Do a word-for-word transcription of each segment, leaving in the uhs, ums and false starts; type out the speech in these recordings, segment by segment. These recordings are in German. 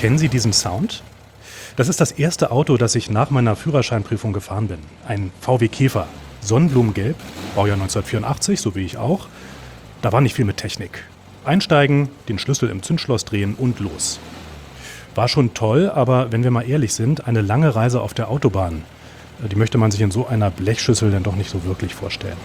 Kennen Sie diesen Sound? Das ist das erste Auto, das ich nach meiner Führerscheinprüfung gefahren bin. Ein V W Käfer, Sonnenblumengelb, Baujahr neunzehnhundertvierundachtzig, so wie ich auch. Da war nicht viel mit Technik. Einsteigen, den Schlüssel im Zündschloss drehen und los. War schon toll, aber wenn wir mal ehrlich sind, eine lange Reise auf der Autobahn, die möchte man sich in so einer Blechschüssel dann doch nicht so wirklich vorstellen.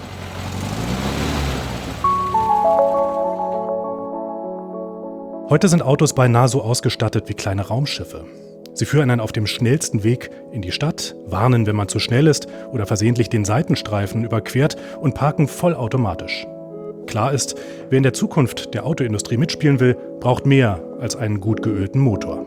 Heute sind Autos beinahe so ausgestattet wie kleine Raumschiffe. Sie führen einen auf dem schnellsten Weg in die Stadt, warnen, wenn man zu schnell ist oder versehentlich den Seitenstreifen überquert und parken vollautomatisch. Klar ist, wer in der Zukunft der Autoindustrie mitspielen will, braucht mehr als einen gut geölten Motor.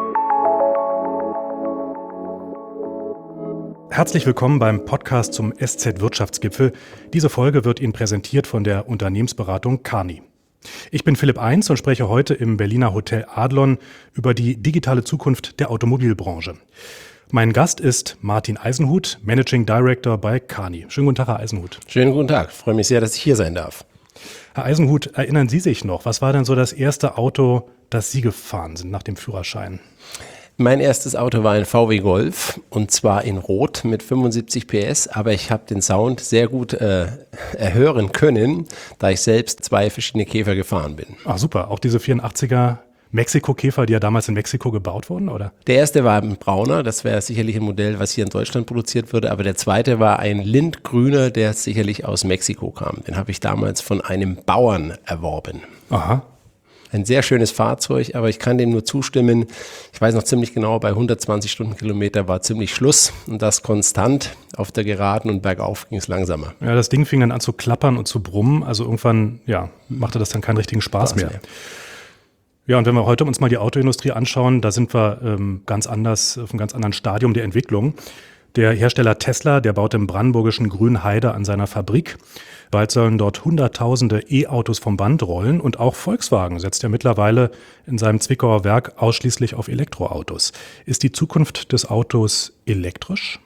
Herzlich willkommen beim Podcast zum S Z-Wirtschaftsgipfel. Diese Folge wird Ihnen präsentiert von der Unternehmensberatung Kearney. Ich bin Philipp Eins und spreche heute im Berliner Hotel Adlon über die digitale Zukunft der Automobilbranche. Mein Gast ist Martin Eisenhut, Managing Director bei Kearney. Schönen guten Tag, Herr Eisenhut. Schönen guten Tag. Ich freue mich sehr, dass ich hier sein darf. Herr Eisenhut, erinnern Sie sich noch, was war denn so das erste Auto, das Sie gefahren sind nach dem Führerschein? Mein erstes Auto war ein V W Golf und zwar in Rot mit fünfundsiebzig P S, aber ich habe den Sound sehr gut äh, erhören können, da ich selbst zwei verschiedene Käfer gefahren bin. Ah, super. Auch diese vierundachtziger Mexiko-Käfer, die ja damals in Mexiko gebaut wurden, oder? Der erste war ein brauner, das wäre sicherlich ein Modell, was hier in Deutschland produziert würde, aber der zweite war ein lindgrüner, der sicherlich aus Mexiko kam. Den habe ich damals von einem Bauern erworben. Aha. Ein sehr schönes Fahrzeug, aber ich kann dem nur zustimmen. Ich weiß noch ziemlich genau, bei hundertzwanzig Stundenkilometer war ziemlich Schluss und das konstant. Auf der Geraden und bergauf ging es langsamer. Ja, das Ding fing dann an zu klappern und zu brummen. Also irgendwann, ja, machte das dann keinen richtigen Spaß mehr. mehr. Ja, und wenn wir heute uns mal die Autoindustrie anschauen, da sind wir ähm, ganz anders, auf einem ganz anderen Stadium der Entwicklung. Der Hersteller Tesla, der baut im brandenburgischen Grünheide an seiner Fabrik. Bald sollen dort Hunderttausende E-Autos vom Band rollen und auch Volkswagen setzt ja mittlerweile in seinem Zwickauer Werk ausschließlich auf Elektroautos. Ist die Zukunft des Autos elektrisch?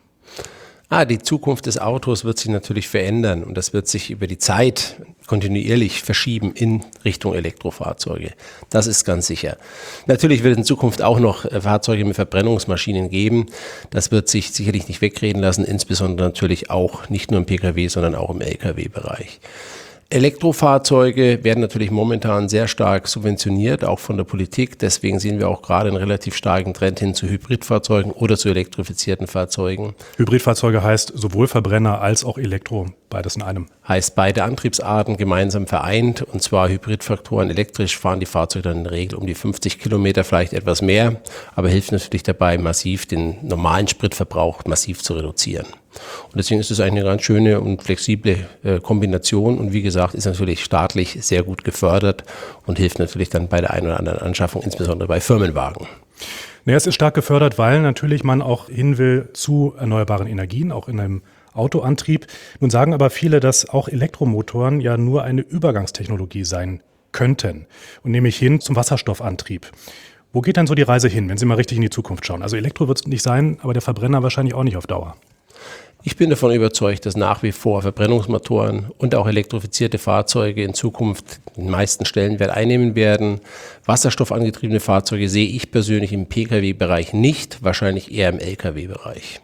Ah, die Zukunft des Autos wird sich natürlich verändern und das wird sich über die Zeit kontinuierlich verschieben in Richtung Elektrofahrzeuge. Das ist ganz sicher. Natürlich wird es in Zukunft auch noch Fahrzeuge mit Verbrennungsmaschinen geben. Das wird sich sicherlich nicht wegreden lassen, insbesondere natürlich auch nicht nur im Pkw, sondern auch im Lkw-Bereich. Elektrofahrzeuge werden natürlich momentan sehr stark subventioniert, auch von der Politik. Deswegen sehen wir auch gerade einen relativ starken Trend hin zu Hybridfahrzeugen oder zu elektrifizierten Fahrzeugen. Hybridfahrzeuge heißt sowohl Verbrenner als auch Elektro, beides in einem. Heißt beide Antriebsarten gemeinsam vereint und zwar Hybridfaktoren. Elektrisch fahren die Fahrzeuge dann in der Regel um die fünfzig Kilometer, vielleicht etwas mehr, aber hilft natürlich dabei, massiv den normalen Spritverbrauch massiv zu reduzieren. Und deswegen ist es eigentlich eine ganz schöne und flexible äh, Kombination und wie gesagt, ist natürlich staatlich sehr gut gefördert und hilft natürlich dann bei der einen oder anderen Anschaffung, insbesondere bei Firmenwagen. Naja, es ist stark gefördert, weil natürlich man auch hin will zu erneuerbaren Energien, auch in einem Autoantrieb. Nun sagen aber viele, dass auch Elektromotoren ja nur eine Übergangstechnologie sein könnten und nämlich hin zum Wasserstoffantrieb. Wo geht denn so die Reise hin, wenn Sie mal richtig in die Zukunft schauen? Also Elektro wird es nicht sein, aber der Verbrenner wahrscheinlich auch nicht auf Dauer. Ich bin davon überzeugt, dass nach wie vor Verbrennungsmotoren und auch elektrifizierte Fahrzeuge in Zukunft den meisten Stellenwert einnehmen werden. Wasserstoffangetriebene Fahrzeuge sehe ich persönlich im Pkw-Bereich nicht, wahrscheinlich eher im Lkw-Bereich.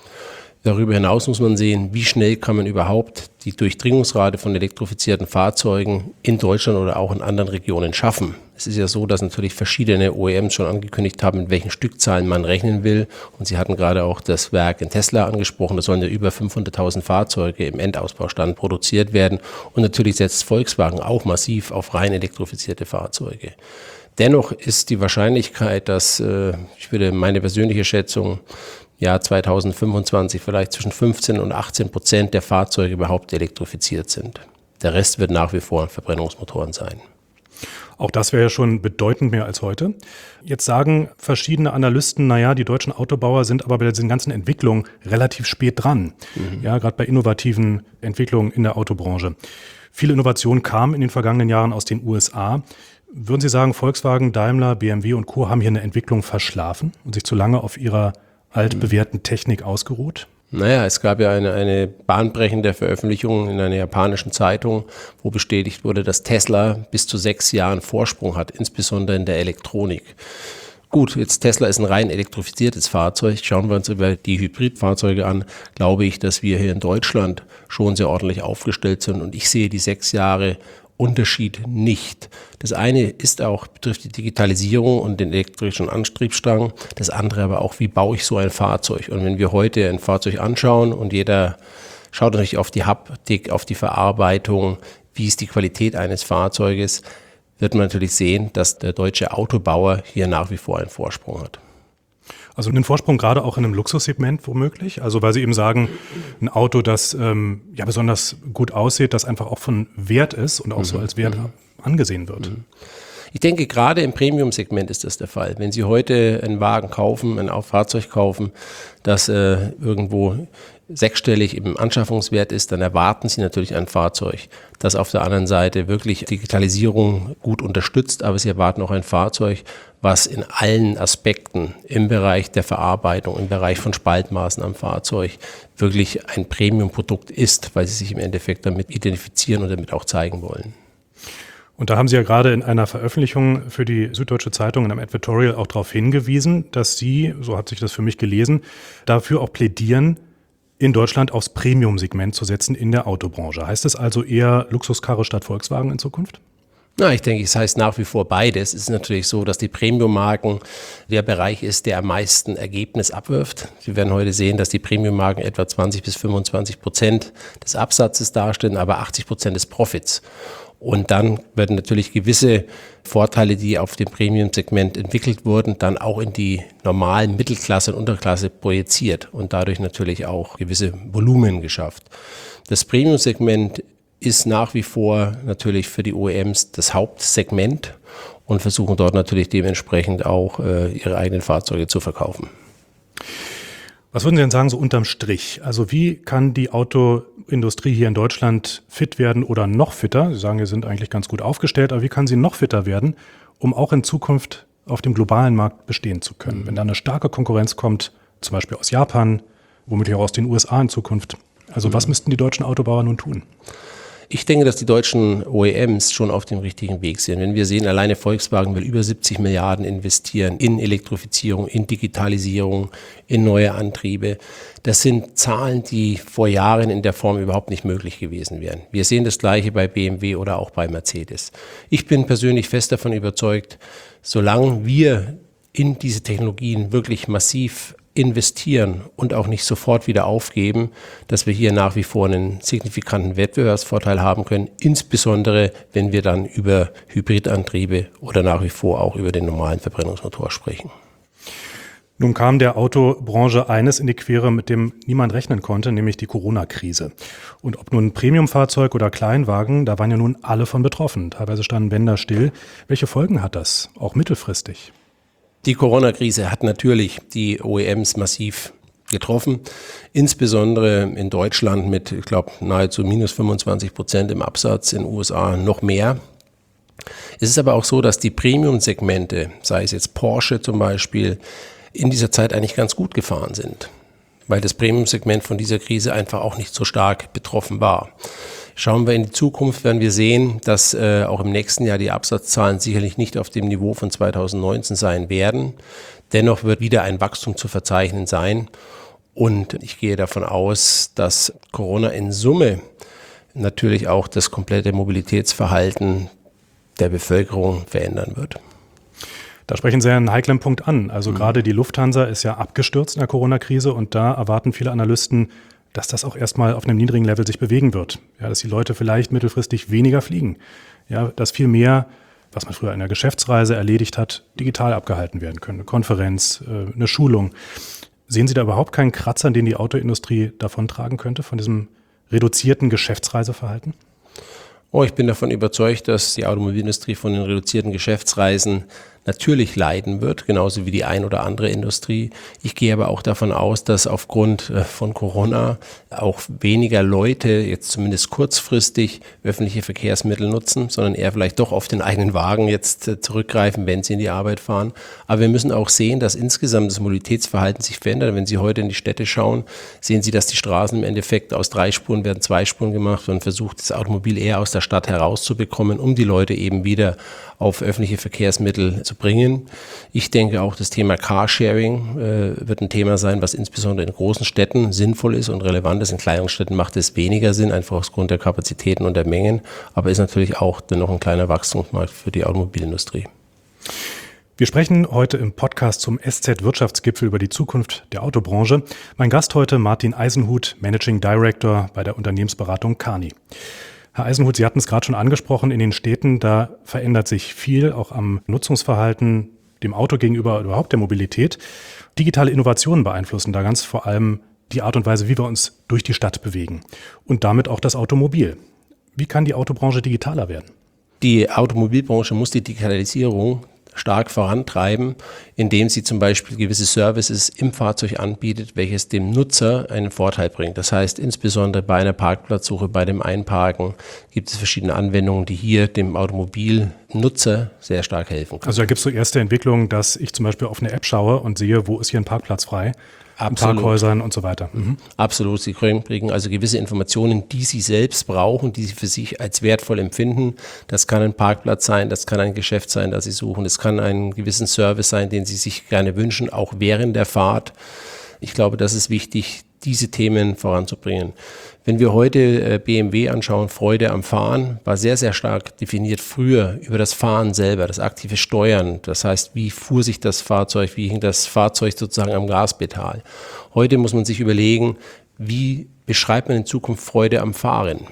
Darüber hinaus muss man sehen, wie schnell kann man überhaupt die Durchdringungsrate von elektrifizierten Fahrzeugen in Deutschland oder auch in anderen Regionen schaffen. Es ist ja so, dass natürlich verschiedene O E Ms schon angekündigt haben, mit welchen Stückzahlen man rechnen will. Und Sie hatten gerade auch das Werk in Tesla angesprochen. Da sollen ja über fünfhunderttausend Fahrzeuge im Endausbaustand produziert werden. Und natürlich setzt Volkswagen auch massiv auf rein elektrifizierte Fahrzeuge. Dennoch ist die Wahrscheinlichkeit, dass, äh, ich würde meine persönliche Schätzung, Jahr zweitausendfünfundzwanzig vielleicht zwischen fünfzehn und achtzehn Prozent der Fahrzeuge überhaupt elektrifiziert sind. Der Rest wird nach wie vor Verbrennungsmotoren sein. Auch das wäre ja schon bedeutend mehr als heute. Jetzt sagen verschiedene Analysten, naja, die deutschen Autobauer sind aber bei diesen ganzen Entwicklungen relativ spät dran. Mhm. Ja, gerade bei innovativen Entwicklungen in der Autobranche. Viele Innovationen kamen in den vergangenen Jahren aus den U S A. Würden Sie sagen, Volkswagen, Daimler, B M W und Co. haben hier eine Entwicklung verschlafen und sich zu lange auf ihrer altbewährten Technik ausgeruht? Naja, es gab ja eine, eine bahnbrechende Veröffentlichung in einer japanischen Zeitung, wo bestätigt wurde, dass Tesla bis zu sechs Jahren Vorsprung hat, insbesondere in der Elektronik. Gut, jetzt Tesla ist ein rein elektrifiziertes Fahrzeug. Schauen wir uns über die Hybridfahrzeuge an, glaube ich, dass wir hier in Deutschland schon sehr ordentlich aufgestellt sind. Und ich sehe die sechs Jahre Unterschied nicht. Das eine ist auch, betrifft die Digitalisierung und den elektrischen Antriebsstrang. Das andere aber auch, wie baue ich so ein Fahrzeug? Und wenn wir heute ein Fahrzeug anschauen und jeder schaut natürlich auf die Haptik, auf die Verarbeitung, wie ist die Qualität eines Fahrzeuges, wird man natürlich sehen, dass der deutsche Autobauer hier nach wie vor einen Vorsprung hat. Also einen Vorsprung gerade auch in einem Luxussegment womöglich? Also weil Sie eben sagen, ein Auto, das ähm, ja besonders gut aussieht, das einfach auch von Wert ist und auch mhm. so als Wert mhm. angesehen wird. Mhm. Ich denke, gerade im Premium-Segment ist das der Fall. Wenn Sie heute einen Wagen kaufen, ein Fahrzeug kaufen, das äh, irgendwo sechsstellig im Anschaffungswert ist, dann erwarten Sie natürlich ein Fahrzeug, das auf der anderen Seite wirklich Digitalisierung gut unterstützt, aber Sie erwarten auch ein Fahrzeug, was in allen Aspekten im Bereich der Verarbeitung, im Bereich von Spaltmaßen am Fahrzeug wirklich ein Premium-Produkt ist, weil Sie sich im Endeffekt damit identifizieren und damit auch zeigen wollen. Und da haben Sie ja gerade in einer Veröffentlichung für die Süddeutsche Zeitung in einem Editorial auch darauf hingewiesen, dass Sie, so hat sich das für mich gelesen, dafür auch plädieren, in Deutschland aufs Premium-Segment zu setzen in der Autobranche. Heißt das also eher Luxuskarre statt Volkswagen in Zukunft? Na, ich denke, es heißt nach wie vor beides. Es ist natürlich so, dass die Premium-Marken der Bereich ist, der am meisten Ergebnis abwirft. Sie werden heute sehen, dass die Premium-Marken etwa zwanzig bis fünfundzwanzig Prozent des Absatzes darstellen, aber achtzig Prozent des Profits. Und dann werden natürlich gewisse Vorteile, die auf dem Premium-Segment entwickelt wurden, dann auch in die normalen Mittelklasse und Unterklasse projiziert und dadurch natürlich auch gewisse Volumen geschafft. Das Premium-Segment ist nach wie vor natürlich für die O E Ms das Hauptsegment und versuchen dort natürlich dementsprechend auch äh, ihre eigenen Fahrzeuge zu verkaufen. Was würden Sie denn sagen, so unterm Strich? Also wie kann die Autoindustrie hier in Deutschland fit werden oder noch fitter? Sie sagen, wir sind eigentlich ganz gut aufgestellt, aber wie kann sie noch fitter werden, um auch in Zukunft auf dem globalen Markt bestehen zu können? Mhm. Wenn da eine starke Konkurrenz kommt, zum Beispiel aus Japan, womöglich auch aus den U S A in Zukunft. Also mhm. was müssten die deutschen Autobauer nun tun? Ich denke, dass die deutschen O E Ms schon auf dem richtigen Weg sind. Wenn wir sehen, alleine Volkswagen will über siebzig Milliarden investieren in Elektrifizierung, in Digitalisierung, in neue Antriebe. Das sind Zahlen, die vor Jahren in der Form überhaupt nicht möglich gewesen wären. Wir sehen das Gleiche bei B M W oder auch bei Mercedes. Ich bin persönlich fest davon überzeugt, solange wir in diese Technologien wirklich massiv investieren und auch nicht sofort wieder aufgeben, dass wir hier nach wie vor einen signifikanten Wettbewerbsvorteil haben können, insbesondere wenn wir dann über Hybridantriebe oder nach wie vor auch über den normalen Verbrennungsmotor sprechen. Nun kam der Autobranche eines in die Quere, mit dem niemand rechnen konnte, nämlich die Corona-Krise. Und ob nun Premiumfahrzeug oder Kleinwagen, da waren ja nun alle von betroffen. Teilweise standen Bänder still. Welche Folgen hat das, auch mittelfristig? Die Corona-Krise hat natürlich die O E Ms massiv getroffen, insbesondere in Deutschland mit, ich glaube, nahezu minus fünfundzwanzig Prozent im Absatz, in den U S A noch mehr. Es ist aber auch so, dass die Premium-Segmente, sei es jetzt Porsche zum Beispiel, in dieser Zeit eigentlich ganz gut gefahren sind, weil das Premium-Segment von dieser Krise einfach auch nicht so stark betroffen war. Schauen wir in die Zukunft, werden wir sehen, dass äh, auch im nächsten Jahr die Absatzzahlen sicherlich nicht auf dem Niveau von zweitausendneunzehn sein werden. Dennoch wird wieder ein Wachstum zu verzeichnen sein. Und ich gehe davon aus, dass Corona in Summe natürlich auch das komplette Mobilitätsverhalten der Bevölkerung verändern wird. Da sprechen Sie einen heiklen Punkt an. Also mhm. gerade die Lufthansa ist ja abgestürzt in der Corona-Krise und da erwarten viele Analysten, dass das auch erstmal auf einem niedrigen Level sich bewegen wird. Ja, dass die Leute vielleicht mittelfristig weniger fliegen. Ja, dass viel mehr, was man früher in einer Geschäftsreise erledigt hat, digital abgehalten werden können. Eine Konferenz, eine Schulung. Sehen Sie da überhaupt keinen Kratzer, den die Autoindustrie davontragen könnte, von diesem reduzierten Geschäftsreiseverhalten? Oh, ich bin davon überzeugt, dass die Automobilindustrie von den reduzierten Geschäftsreisen natürlich leiden wird, genauso wie die ein oder andere Industrie. Ich gehe aber auch davon aus, dass aufgrund von Corona auch weniger Leute jetzt zumindest kurzfristig öffentliche Verkehrsmittel nutzen, sondern eher vielleicht doch auf den eigenen Wagen jetzt zurückgreifen, wenn sie in die Arbeit fahren. Aber wir müssen auch sehen, dass insgesamt das Mobilitätsverhalten sich verändert. Wenn Sie heute in die Städte schauen, sehen Sie, dass die Straßen im Endeffekt aus drei Spuren werden zwei Spuren gemacht und versucht, das Automobil eher aus der Stadt herauszubekommen, um die Leute eben wieder auf öffentliche Verkehrsmittel zu bringen. Ich denke auch, das Thema Carsharing äh, wird ein Thema sein, was insbesondere in großen Städten sinnvoll ist und relevant ist. In kleineren Städten macht es weniger Sinn, einfach aufgrund der Kapazitäten und der Mengen, aber ist natürlich auch dennoch ein kleiner Wachstumsmarkt für die Automobilindustrie. Wir sprechen heute im Podcast zum S Z-Wirtschaftsgipfel über die Zukunft der Autobranche. Mein Gast heute Martin Eisenhut, Managing Director bei der Unternehmensberatung Kearney. Herr Eisenhut, Sie hatten es gerade schon angesprochen, in den Städten, da verändert sich viel, auch am Nutzungsverhalten, dem Auto gegenüber, überhaupt der Mobilität. Digitale Innovationen beeinflussen da ganz vor allem die Art und Weise, wie wir uns durch die Stadt bewegen und damit auch das Automobil. Wie kann die Autobranche digitaler werden? Die Automobilbranche muss die Digitalisierung stark vorantreiben, indem sie zum Beispiel gewisse Services im Fahrzeug anbietet, welches dem Nutzer einen Vorteil bringt. Das heißt, insbesondere bei einer Parkplatzsuche, bei dem Einparken gibt es verschiedene Anwendungen, die hier dem Automobilnutzer sehr stark helfen können. Also da gibt es so erste Entwicklungen, dass ich zum Beispiel auf eine App schaue und sehe, wo ist hier ein Parkplatz frei? Absolut. Parkhäusern und so weiter. Mhm. Absolut. Sie kriegen also gewisse Informationen, die Sie selbst brauchen, die Sie für sich als wertvoll empfinden. Das kann ein Parkplatz sein, das kann ein Geschäft sein, das Sie suchen. Es kann ein gewissen Service sein, den Sie sich gerne wünschen, auch während der Fahrt. Ich glaube, das ist wichtig, diese Themen voranzubringen. Wenn wir heute B M W anschauen, Freude am Fahren, war sehr, sehr stark definiert früher über das Fahren selber, das aktive Steuern. Das heißt, wie fuhr sich das Fahrzeug, wie hing das Fahrzeug sozusagen am Gaspedal. Heute muss man sich überlegen, wie beschreibt man in Zukunft Freude am Fahren?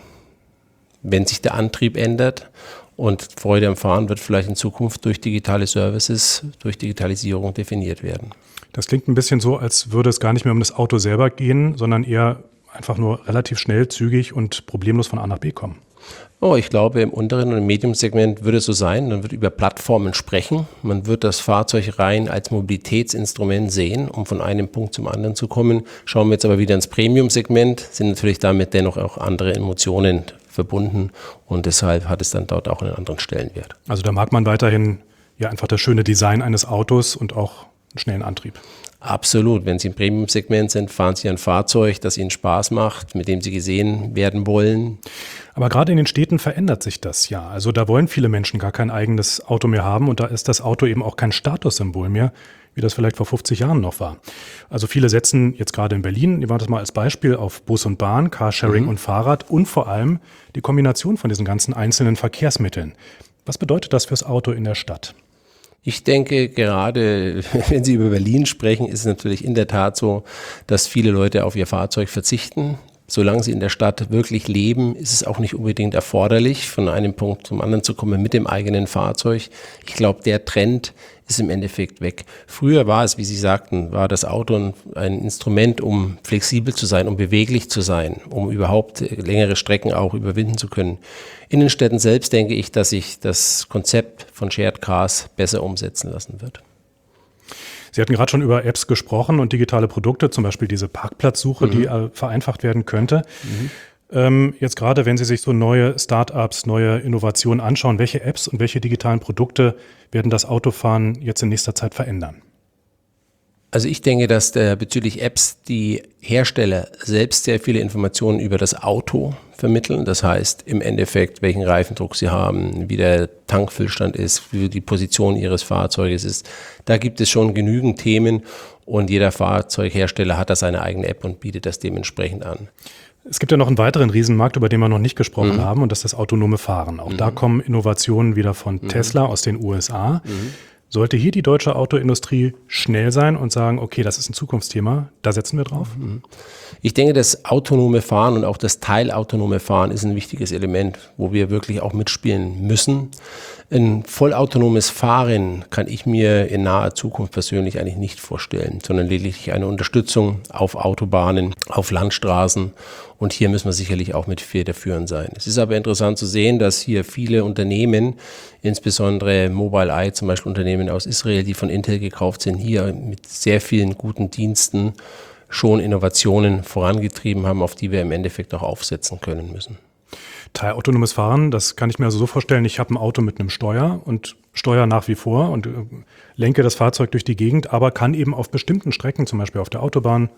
Wenn sich der Antrieb ändert und Freude am Fahren wird vielleicht in Zukunft durch digitale Services, durch Digitalisierung definiert werden. Das klingt ein bisschen so, als würde es gar nicht mehr um das Auto selber gehen, sondern eher einfach nur relativ schnell, zügig und problemlos von A nach B kommen. Oh, ich glaube, im unteren und im Medium-Segment würde es so sein. Man wird über Plattformen sprechen. Man wird das Fahrzeug rein als Mobilitätsinstrument sehen, um von einem Punkt zum anderen zu kommen. Schauen wir jetzt aber wieder ins Premium-Segment, sind natürlich damit dennoch auch andere Emotionen verbunden und deshalb hat es dann dort auch einen anderen Stellenwert. Also da mag man weiterhin ja einfach das schöne Design eines Autos und auch einen schnellen Antrieb. Absolut. Wenn Sie im Premium-Segment sind, fahren Sie ein Fahrzeug, das Ihnen Spaß macht, mit dem Sie gesehen werden wollen. Aber gerade in den Städten verändert sich das ja. Also da wollen viele Menschen gar kein eigenes Auto mehr haben und da ist das Auto eben auch kein Statussymbol mehr, wie das vielleicht vor fünfzig Jahren noch war. Also viele setzen jetzt gerade in Berlin, nehmen wir das mal als Beispiel, auf Bus und Bahn, Carsharing mhm. und Fahrrad und vor allem die Kombination von diesen ganzen einzelnen Verkehrsmitteln. Was bedeutet das fürs Auto in der Stadt? Ich denke, gerade wenn Sie über Berlin sprechen, ist es natürlich in der Tat so, dass viele Leute auf ihr Fahrzeug verzichten. Solange sie in der Stadt wirklich leben, ist es auch nicht unbedingt erforderlich, von einem Punkt zum anderen zu kommen mit dem eigenen Fahrzeug. Ich glaube, der Trend ist im Endeffekt weg. Früher war es, wie Sie sagten, war das Auto ein Instrument, um flexibel zu sein, um beweglich zu sein, um überhaupt längere Strecken auch überwinden zu können. In den Städten selbst denke ich, dass sich das Konzept von Shared Cars besser umsetzen lassen wird. Sie hatten gerade schon über Apps gesprochen und digitale Produkte, zum Beispiel diese Parkplatzsuche, mhm. die äh, vereinfacht werden könnte. Mhm. Ähm, jetzt gerade, wenn Sie sich so neue Start-ups, neue Innovationen anschauen, welche Apps und welche digitalen Produkte werden das Autofahren jetzt in nächster Zeit verändern? Also ich denke, dass der, bezüglich Apps die Hersteller selbst sehr viele Informationen über das Auto vermitteln. Das heißt im Endeffekt, welchen Reifendruck sie haben, wie der Tankfüllstand ist, wie die Position ihres Fahrzeuges ist. Da gibt es schon genügend Themen und jeder Fahrzeughersteller hat da seine eigene App und bietet das dementsprechend an. Es gibt ja noch einen weiteren Riesenmarkt, über den wir noch nicht gesprochen mhm. haben und das ist das autonome Fahren. Auch mhm. da kommen Innovationen wieder von mhm. Tesla aus den U S A. Mhm. Sollte hier die deutsche Autoindustrie schnell sein und sagen, okay, das ist ein Zukunftsthema, da setzen wir drauf? Ich denke, das autonome Fahren und auch das teilautonome Fahren ist ein wichtiges Element, wo wir wirklich auch mitspielen müssen. Ein vollautonomes Fahren kann ich mir in naher Zukunft persönlich eigentlich nicht vorstellen, sondern lediglich eine Unterstützung auf Autobahnen, auf Landstraßen. Und hier müssen wir sicherlich auch mit federführend sein. Es ist aber interessant zu sehen, dass hier viele Unternehmen, insbesondere Mobileye, zum Beispiel Unternehmen aus Israel, die von Intel gekauft sind, hier mit sehr vielen guten Diensten schon Innovationen vorangetrieben haben, auf die wir im Endeffekt auch aufsetzen können müssen. Teilautonomes Fahren, das kann ich mir also so vorstellen, ich habe ein Auto mit einem Steuer und steuere nach wie vor und lenke das Fahrzeug durch die Gegend, aber kann eben auf bestimmten Strecken, zum Beispiel auf der Autobahn,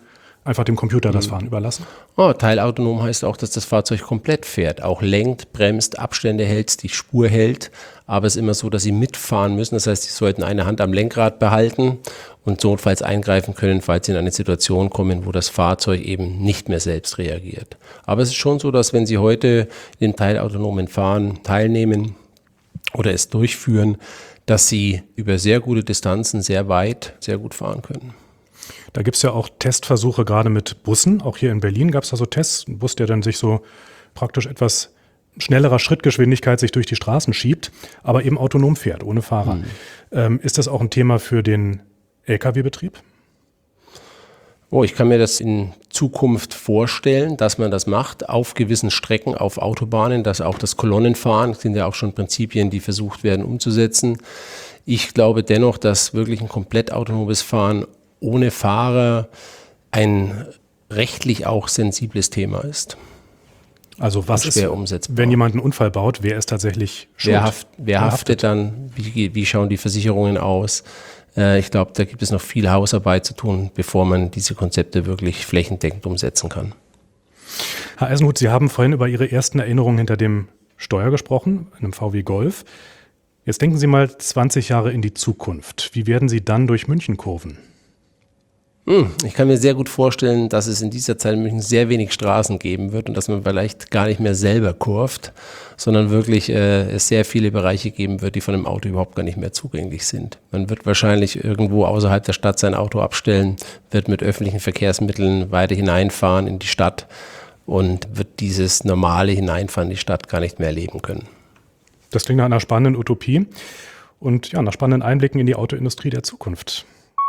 einfach dem Computer das Fahren überlassen? Oh, teilautonom heißt auch, dass das Fahrzeug komplett fährt, auch lenkt, bremst, Abstände hält, die Spur hält. Aber es ist immer so, dass sie mitfahren müssen. Das heißt, sie sollten eine Hand am Lenkrad behalten und notfalls eingreifen können, falls sie in eine Situation kommen, wo das Fahrzeug eben nicht mehr selbst reagiert. Aber es ist schon so, dass wenn Sie heute in dem teilautonomen Fahren teilnehmen oder es durchführen, dass Sie über sehr gute Distanzen sehr weit, sehr gut fahren können. Da gibt es ja auch Testversuche gerade mit Bussen. Auch hier in Berlin gab es da so Tests. Ein Bus, der dann sich so praktisch etwas schnellerer Schrittgeschwindigkeit sich durch die Straßen schiebt, aber eben autonom fährt, ohne Fahrer. Mhm. Ähm, ist das auch ein Thema für den L K W-Betrieb? Oh, ich kann mir das in Zukunft vorstellen, dass man das macht auf gewissen Strecken, auf Autobahnen, dass auch das Kolonnenfahren, das sind ja auch schon Prinzipien, die versucht werden umzusetzen. Ich glaube dennoch, dass wirklich ein komplett autonomes Fahren ohne Fahrer ein rechtlich auch sensibles Thema ist. Also was ist, umsetzbar. Wenn jemand einen Unfall baut, wer ist tatsächlich schuld? Wer, haft, wer, wer haftet, haftet dann? Wie, wie schauen die Versicherungen aus? Äh, ich glaube, da gibt es noch viel Hausarbeit zu tun, bevor man diese Konzepte wirklich flächendeckend umsetzen kann. Herr Eisenhut, Sie haben vorhin über Ihre ersten Erinnerungen hinter dem Steuer gesprochen, einem V W Golf. Jetzt denken Sie mal zwanzig Jahre in die Zukunft. Wie werden Sie dann durch München kurven? Ich kann mir sehr gut vorstellen, dass es in dieser Zeit in München sehr wenig Straßen geben wird und dass man vielleicht gar nicht mehr selber kurvt, sondern wirklich äh, es sehr viele Bereiche geben wird, die von dem Auto überhaupt gar nicht mehr zugänglich sind. Man wird wahrscheinlich irgendwo außerhalb der Stadt sein Auto abstellen, wird mit öffentlichen Verkehrsmitteln weiter hineinfahren in die Stadt und wird dieses normale Hineinfahren in die Stadt gar nicht mehr erleben können. Das klingt nach einer spannenden Utopie und ja, nach spannenden Einblicken in die Autoindustrie der Zukunft.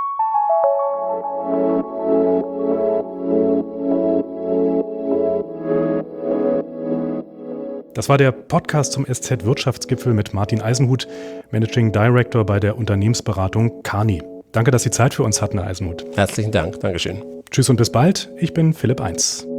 Das war der Podcast zum S Z-Wirtschaftsgipfel mit Martin Eisenhut, Managing Director bei der Unternehmensberatung Kearney. Danke, dass Sie Zeit für uns hatten, Herr Eisenhut. Herzlichen Dank, Dankeschön. Tschüss und bis bald. Ich bin Philipp Eins.